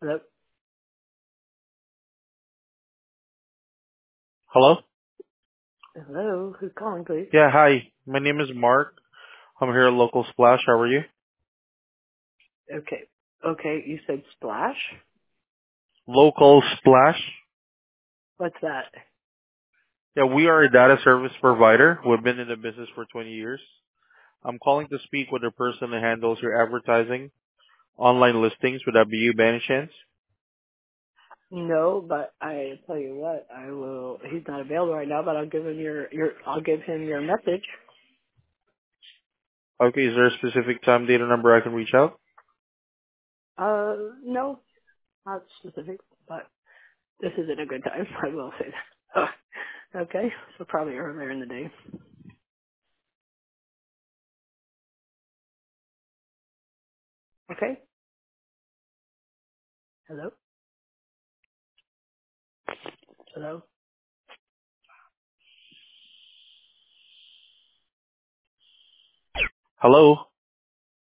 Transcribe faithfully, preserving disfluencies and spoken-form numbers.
Hello? Hello? Hello? Who's calling, please? Yeah, hi. My name is Mark. I'm here at Local Splash. How are you? Okay. Okay, you said Splash? Local Splash? What's that? Yeah, we are a data service provider. We've been in the business for twenty years. I'm calling to speak with the person that handles your advertising, online listings. Would that be you by any chance? No, but I tell you what, I will. He's not available right now, but I'll give him your your. I'll give him your message. Okay, is there a specific time, date, or number I can reach out? Uh, no, not specific, but this isn't a good time. I will say that. Okay, so probably earlier in the day. Okay. Hello. Hello. Hello?